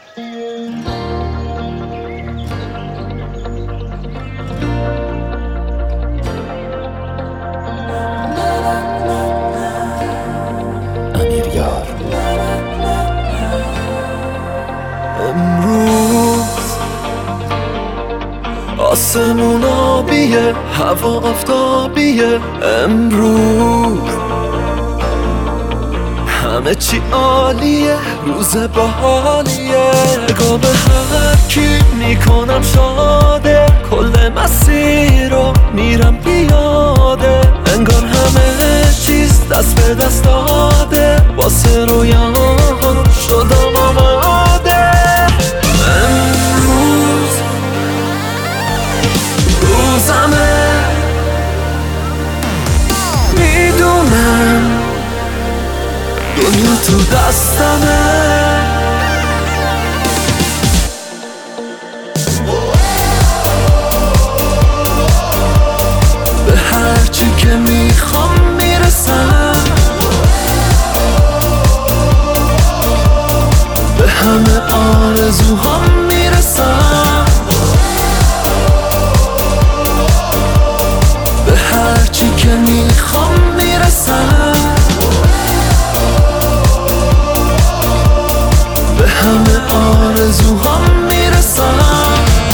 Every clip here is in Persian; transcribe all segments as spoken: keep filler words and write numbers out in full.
امیریار. امروز آسمون آبیه، هوا آفتابیه. امروز همه چی عالیه، روز باحالیه. نگاه به هر کی میکنم شاده، کل مسیر رو میرم پیاده. انگار همه چیز دست به دست داده، واسه رویام شدم آماده. امروز روزمه، میدونم دنیا تو دستمه. به هرچی که میخوام میرسم، به همه آرزوهام میرسم. به هرچی که میخوام میرسم، به همه آرزوهام میرسم.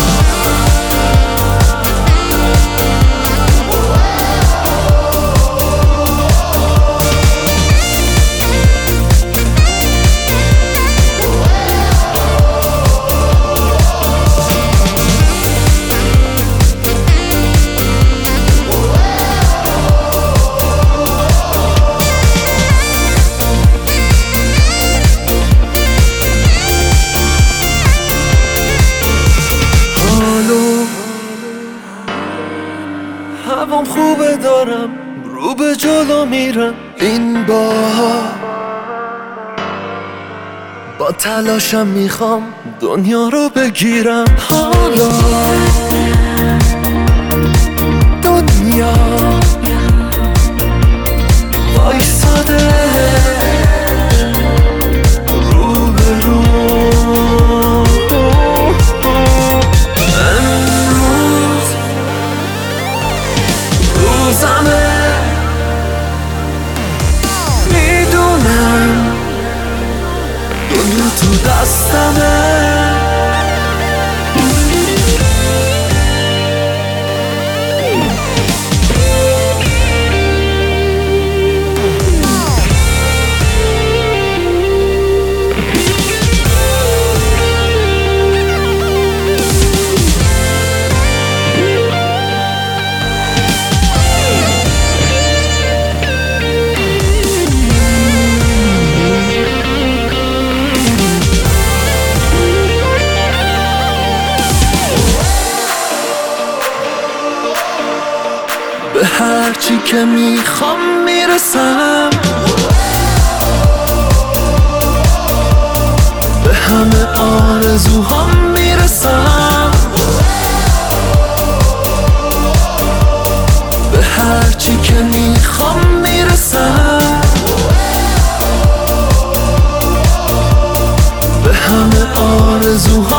هوام خوبه، دارم رو به جلو میرم. این بار با تلاشم میخوام دنیا رو بگیرم. حالا دنیا وایساده رو به رو. امروز روزمه، میدونم دنیا تو دستمه. به هرچی که میخوام میرسم، به همه آرزوهام میرسم. به هرچی که میخوام میرسم، به همه آرزوهام